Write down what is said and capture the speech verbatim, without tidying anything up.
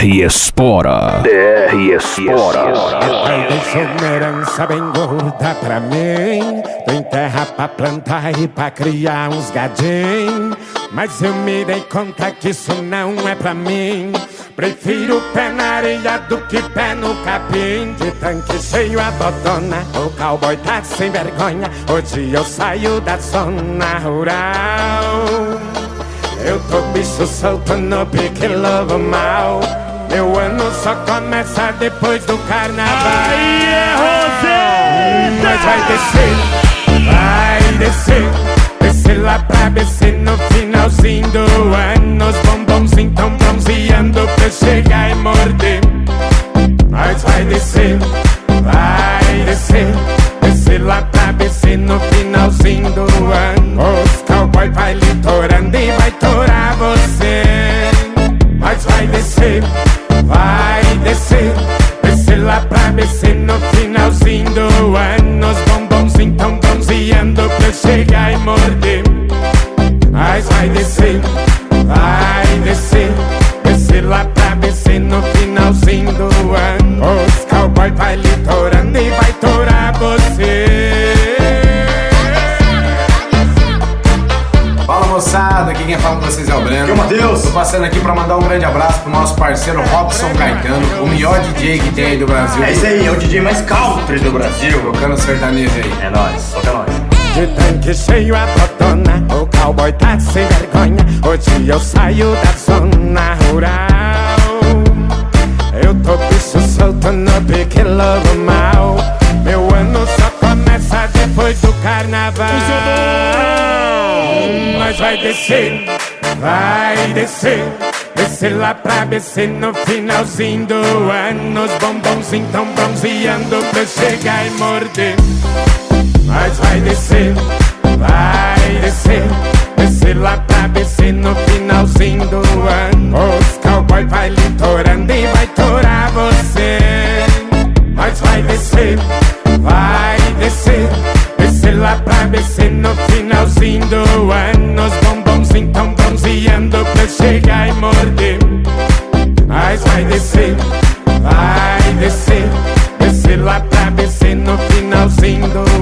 R Espora. D R Espora. Meu pai deixou uma herança bem gorda pra mim. Tem terra pra plantar e pra criar uns gadinhos. Mas eu me dei conta que isso não é pra mim. Prefiro pé na areia do que pé no capim. De tanque cheio a botona, o cowboy tá sem vergonha. Hoje eu saio da zona rural. Eu tô bicho solto no pique lobo mal. Meu ano só começa depois do carnaval. Aí é Roseta! Mas vai descer, vai descer. Descer lá pra B C no finalzinho do ano. Os bombonzinhos tão bronzeando pra eu chegar e morder. Mas vai descer, vai descer. Descer lá pra B C no finalzinho do ano. Os cowboy vai litorando e vai torar você. Mas vai descer, vai descer. Descer lá pra B C no finalzinho do ano. Os bombonzinhos tão bronzeando pra eu chegar e morder. Mas vai descer, vai descer. Descer lá pra B C no finalzinho do ano. Os cowboy vai litorando e vai torar você. Fala moçada, aqui quem fala com vocês é o Breno. Aqui é o Matheus. Tô passando aqui pra mandar um grande abraço pro nosso parceiro Robson Caetano, o melhor D J que tem aí do Brasil. É isso aí, é o D J mais country do Brasil. Tocando sertanejo aí. É nóis, toca nós. De tanque cheio a botona, o cowboy tá sem vergonha. Hoje eu saio da zona rural. Eu tô bicho solto no pique lobo mal. Meu ano só começa depois do carnaval. Mas vai descer, vai descer. Descer lá pra B C no finalzinho do ano. Os bombonzinhos tão bronzeando pra eu chegar e morder. Mas vai descer, vai descer. Descer lá pra B C no finalzinho do ano. Os cowboy vai litorando e vai torar você. Mas vai descer, vai descer. Descer lá pra B C no finalzinho do ano. Os bombonzinhos tão bronzeando pra eu chegar e morder. Mas vai descer, vai descer. Descer lá pra B C no finalzinho do